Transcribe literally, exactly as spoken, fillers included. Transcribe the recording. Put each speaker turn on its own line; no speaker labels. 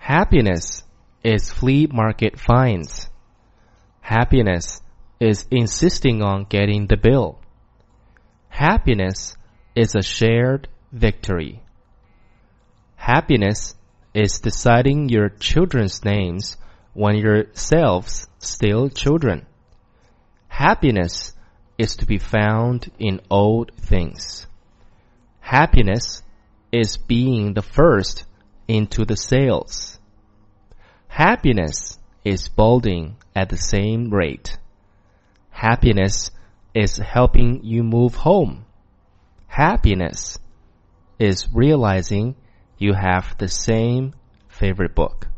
Happiness is flea market finds. Happiness is insisting on getting the bill. Happiness is a shared victory. Happiness is deciding your children's names when yourselves still children. Happiness is to be found in old things. Happiness is being the first into the sales. Happiness is balding at the same rate. Happiness is helping you move home. Happiness is realizing you have the same favorite book.